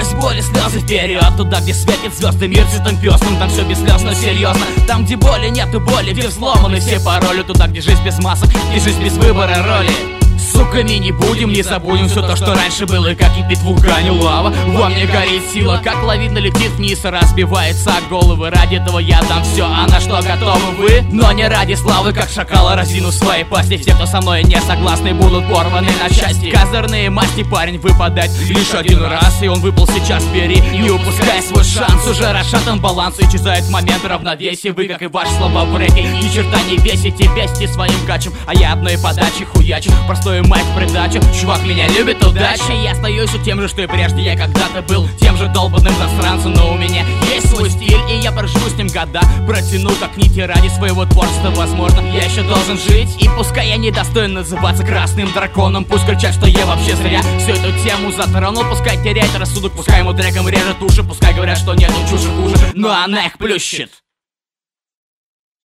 Сквозь боль и слезы вперед, туда, где светит звезды, мир цветом пестрым. Там все без слез, но серьезно. Там, где боли нету боли, где взломаны все пароли. Туда, где жизнь без масок и жизнь без выбора роли. Суками не будем, не забудем все то, что раньше было. И как кипит в вулкане лава, во мне горит сила. Как лавина летит вниз и разбивается о головы. Ради этого я дам все, а на что готовы вы? Но не ради славы, как шакала разину своей пасти. Все, кто со мной не согласны, будут порваны на части. Козырные масти, парень выпадает лишь один раз. И он выпал сейчас, бери, не упускай свой шанс. Уже расшатан баланс, исчезает момент равновесия. Вы, как и ваши слова в рэпе, ни черта не весите. Бесите своим качем, а я одной подачи хуячу. Простой майк в придачу, чувак меня любит, удачи. Я остаюсь тем же, что и прежде. Я когда-то был тем же долбанным засранцем. Но у меня есть свой стиль, и я проживу с ним года. Протяну как нити ради своего творчества. Возможно, я еще должен жить. И пускай я не достоин называться красным драконом. Пусть кричат, что я вообще зря всю эту тему затронул. Пускай теряет рассудок, пускай ему треком режет уши. Пускай говорят, что нету чуши хуже, но она их плющит.